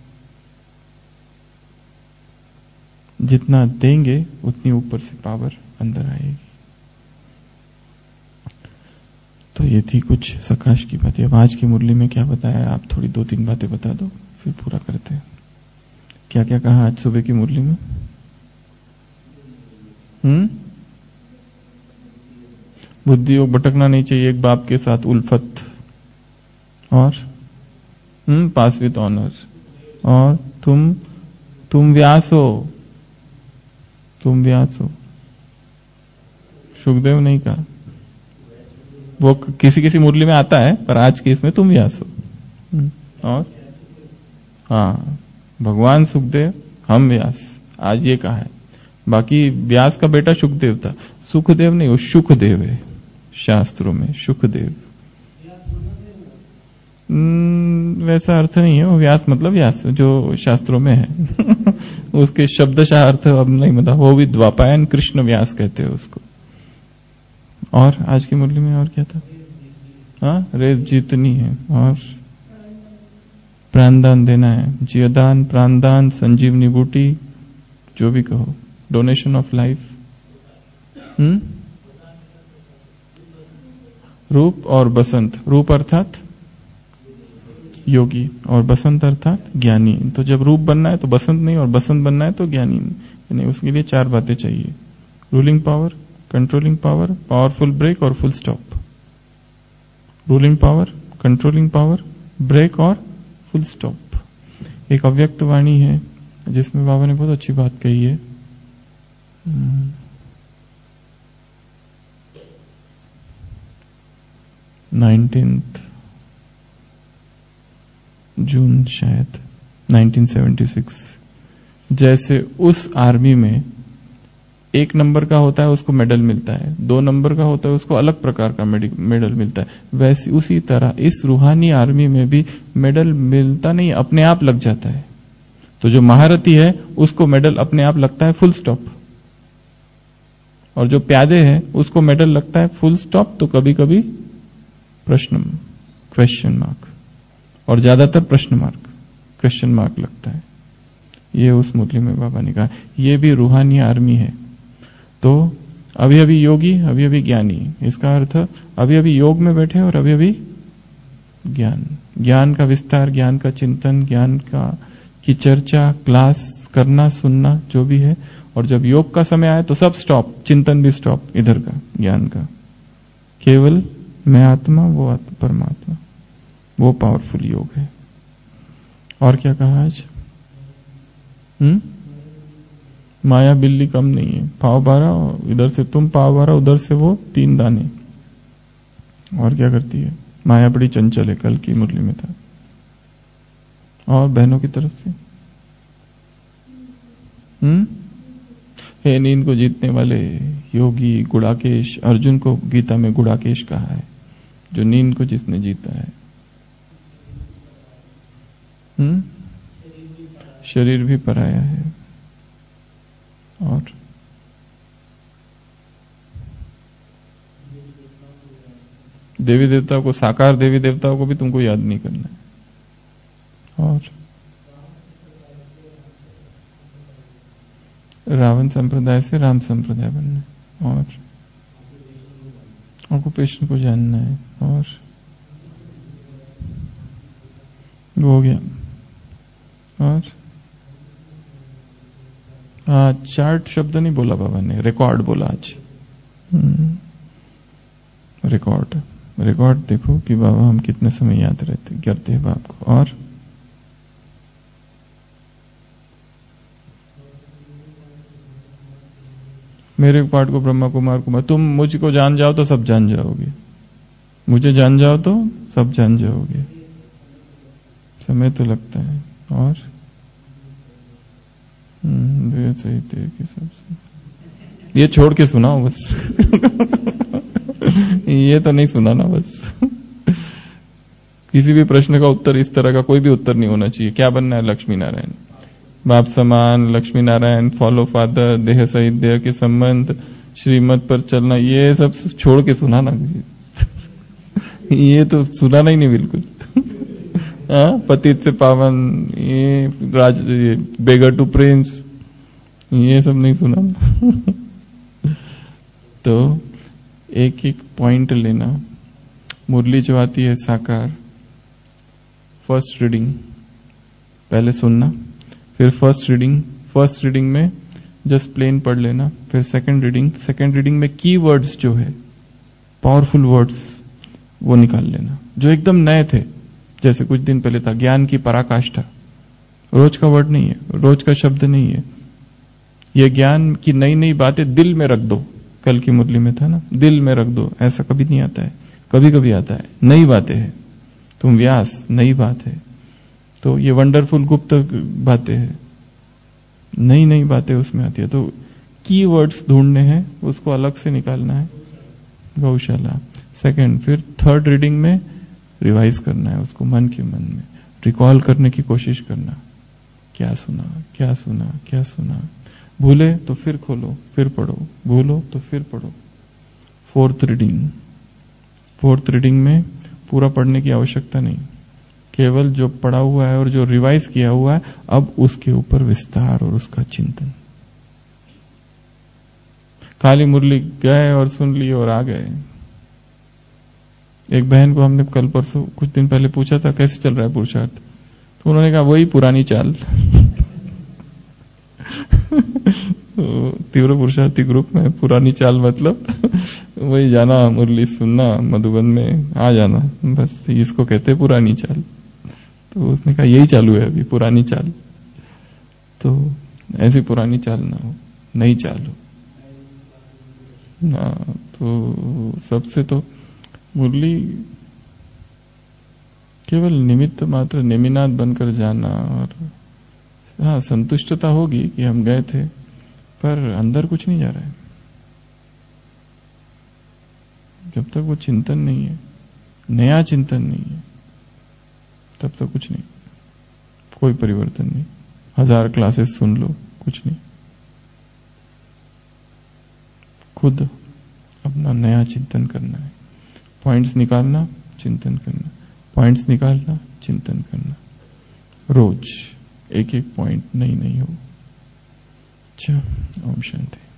जितना देंगे उतनी ऊपर से पावर अंदर आएगी। तो ये थी कुछ सकाश की बातें। अब आज की मुरली में क्या बताया, आप थोड़ी दो तीन बातें बता दो, फिर पूरा करते हैं। क्या क्या कहा आज सुबह की मुरली में? हम्म बुद्धि योग भटकना नहीं चाहिए, एक बाप के साथ उल्फत, और हम्म पास विद ऑनर, और तुम तुम व्यास हो, तुम व्यास हो। सुखदेव नहीं कहा, वो किसी किसी मुरली में आता है, पर आज के इसमें तुम व्यास हो। और हाँ, भगवान सुखदेव, हम व्यास, आज ये कहा है। बाकी व्यास का बेटा सुखदेव था, सुखदेव नहीं, वो सुखदेव है शास्त्रों में, सुखदेव। वैसा अर्थ नहीं है, वो व्यास मतलब व्यास जो शास्त्रों में है उसके शब्दशः अर्थ अब नहीं मतलब, वो भी द्वापायन कृष्ण व्यास कहते हैं उसको। और आज की मुरली में और क्या था? हाँ, रेस जीतनी है और प्राणदान देना है, जीवदान, प्राणदान, संजीवनी बूटी, जो भी कहो, डोनेशन ऑफ लाइफ। हम्म रूप और बसंत, रूप अर्थात योगी और बसंत अर्थात ज्ञानी। तो जब रूप बनना है तो बसंत नहीं, और बसंत बनना है तो ज्ञानी नहीं। उसके लिए चार बातें चाहिए, ruling power, controlling power, powerful brake और full stop. Ruling power, controlling power, brake और फुल स्टॉप। एक अव्यक्त वाणी है जिसमें बाबा ने बहुत अच्छी बात कही है। नाइनटीन्थ जून शायद नाइनटीन सेवेंटी सिक्स, जैसे उस आर्मी में एक नंबर का होता है उसको मेडल मिलता है, दो नंबर का होता है उसको अलग प्रकार का मेडल मिलता है। वैसे उसी तरह इस रूहानी आर्मी में भी मेडल मिलता नहीं, अपने आप लग जाता है। तो जो महारथी है उसको मेडल अपने आप लगता है, फुल स्टॉप। और जो प्यादे है उसको मेडल लगता है फुल स्टॉप, तो कभी कभी प्रश्न क्वेश्चन मार्क, और ज्यादातर प्रश्न मार्क क्वेश्चन मार्क लगता है। ये उस मुरली में बाबा ने कहा, ये भी रूहानी आर्मी है। तो अभी अभी योगी, अभी अभी ज्ञानी, इसका अर्थ अभी अभी योग में बैठे और अभी अभी ज्ञान, ज्ञान का विस्तार, ज्ञान का चिंतन, ज्ञान का की चर्चा, क्लास करना, सुनना, जो भी है। और जब योग का समय आए तो सब स्टॉप, चिंतन भी स्टॉप, इधर का ज्ञान का, केवल मैं आत्मा, वो आत्मा परमात्मा, वो पावरफुल योग है। और क्या कहा आज? हम्म माया बिल्ली कम नहीं है, पाव बारह, इधर से तुम पाव बारह, उधर से वो तीन दाने। और क्या करती है माया? बड़ी चंचल है, कल की मुरली में था। और बहनों की तरफ से हम्म हे नींद को जीतने वाले योगी गुड़ाकेश, अर्जुन को गीता में गुड़ाकेश कहा है, जो नींद को जिसने जीता है। हम्म शरीर भी पराया है। और देवी देवताओं को, साकार देवी देवताओं को भी तुमको याद नहीं करना है। और रावण संप्रदाय से राम संप्रदाय बनना है। और ऑक्युपेशन को जानना है। और वो हो गया। और हाँ, चार्ट शब्द नहीं बोला बाबा ने, रिकॉर्ड बोला आज। रिकॉर्ड रिकॉर्ड देखो कि बाबा हम कितने समय याद रहते करते हैं बाप को। और मेरे पाठ को ब्रह्मा कुमार कुमार, तुम मुझको जान जाओ तो सब जान जाओगे, मुझे जान जाओ तो सब जान जाओगे। समय तो लगता है। और द्वैत साहित्य के सबसे, ये छोड़ के सुनाओ बस ये तो नहीं सुनाना बस किसी भी प्रश्न का उत्तर इस तरह का कोई भी उत्तर नहीं होना चाहिए। क्या बनना है? लक्ष्मी नारायण, बाप समान, लक्ष्मी नारायण, फॉलो फादर, देह सहित देह के संबंध, श्रीमत पर चलना, ये सब छोड़ के सुनाना किसी ये तो सुनाना ही नहीं बिल्कुल हाँ, पतित से पावन, ये राज, ये बेगर टू प्रिंस, ये सब नहीं सुनाना तो एक एक पॉइंट लेना। मुरली जो आती है साकार, फर्स्ट रीडिंग पहले सुनना, फिर फर्स्ट रीडिंग, फर्स्ट रीडिंग में जस्ट प्लेन पढ़ लेना, फिर सेकंड रीडिंग, सेकंड रीडिंग में की वर्ड्स जो है, पावरफुल वर्ड्स, वो निकाल लेना जो एकदम नए थे। जैसे कुछ दिन पहले था ज्ञान की पराकाष्ठा, रोज का वर्ड नहीं है, रोज का शब्द नहीं है, ये ज्ञान की नई नई बातें दिल में रख दो। कल की मुरली में था ना, दिल में रख दो। ऐसा कभी नहीं आता है, कभी कभी आता है, नई बातें हैं। तुम व्यास, नई बात है। तो ये वंडरफुल गुप्त बातें हैं, नई नई बातें उसमें आती है। तो की वर्ड्स ढूंढने हैं, उसको अलग से निकालना है, गौशाला। सेकंड, फिर थर्ड रीडिंग में रिवाइज करना है उसको, मन के मन में रिकॉल करने की कोशिश करना, क्या सुना क्या सुना क्या सुना। भूले तो फिर खोलो, फिर पढ़ो, भूलो तो फिर पढ़ो। फोर्थ रीडिंग, फोर्थ रीडिंग में पूरा पढ़ने की आवश्यकता नहीं, केवल जो पढ़ा हुआ है और जो रिवाइज किया हुआ है, अब उसके ऊपर विस्तार और उसका चिंतन। काली मुरली गए और सुन लिए और आ गए। एक बहन को हमने कल परसों कुछ दिन पहले पूछा था कैसे चल रहा है पुरुषार्थ, तो उन्होंने कहा वही पुरानी चाल तीव्र पुरुषार्थी ग्रुप में पुरानी चाल मतलब वही जाना, मुरली सुनना, मधुबन में आ जाना, बस इसको कहते पुरानी चाल। तो उसने कहा यही चालू है अभी, पुरानी चाल। तो ऐसी पुरानी चाल ना हो, नई चाल हो ना। तो सबसे तो मुरली केवल निमित्त मात्र, नेमिनाथ बनकर जाना। और हाँ, संतुष्टता होगी कि हम गए थे, पर अंदर कुछ नहीं जा रहा है। जब तक वो चिंतन नहीं है, नया चिंतन नहीं है, तब तक कुछ नहीं, कोई परिवर्तन नहीं। हजार क्लासेस सुन लो, कुछ नहीं। खुद अपना नया चिंतन करना है। पॉइंट्स निकालना, चिंतन करना, पॉइंट्स निकालना, चिंतन करना, रोज एक एक पॉइंट नई नई हो। अच्छा, ओम शांति।